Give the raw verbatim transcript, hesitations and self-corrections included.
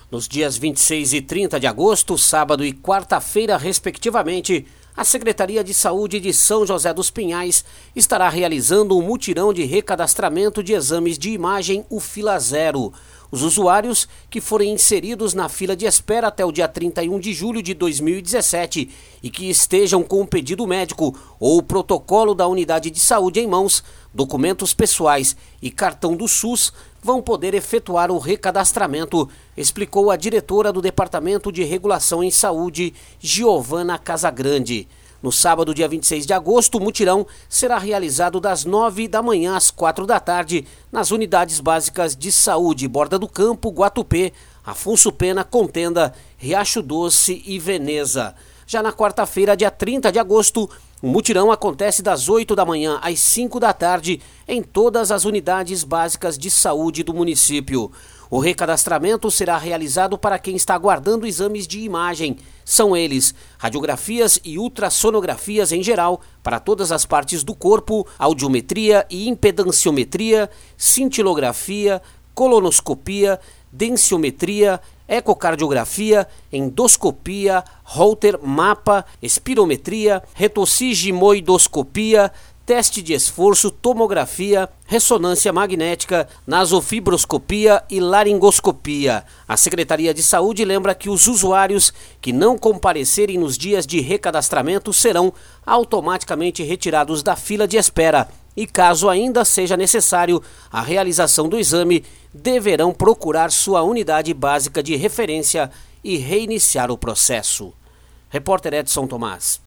Nos dias vinte e seis e trinta de agosto, sábado e quarta-feira, respectivamente, a Secretaria de Saúde de São José dos Pinhais estará realizando um mutirão de recadastramento de exames de imagem, o Fila Zero. Os usuários que forem inseridos na fila de espera até o dia trinta e um de julho de dois mil e dezessete e que estejam com o pedido médico ou o protocolo da unidade de saúde em mãos, documentos pessoais e cartão do SUS vão poder efetuar o recadastramento, explicou a diretora do Departamento de Regulação em Saúde, Giovana Casagrande. No sábado, dia vinte e seis de agosto, o mutirão será realizado das nove da manhã às quatro da tarde nas unidades básicas de saúde Borda do Campo, Guatupê, Afonso Pena, Contenda, Riacho Doce e Veneza. Já na quarta-feira, dia trinta de agosto, o mutirão acontece das oito da manhã às cinco da tarde em todas as unidades básicas de saúde do município. O recadastramento será realizado para quem está aguardando exames de imagem. São eles radiografias e ultrassonografias em geral para todas as partes do corpo, audiometria e impedanciometria, cintilografia, colonoscopia, densitometria, ecocardiografia, endoscopia, Holter, mapa, espirometria, retossigmoidoscopia, teste de esforço, tomografia, ressonância magnética, nasofibroscopia e laringoscopia. A Secretaria de Saúde lembra que os usuários que não comparecerem nos dias de recadastramento serão automaticamente retirados da fila de espera e, caso ainda seja necessário a realização do exame, deverão procurar sua unidade básica de referência e reiniciar o processo. Repórter Edson Tomás.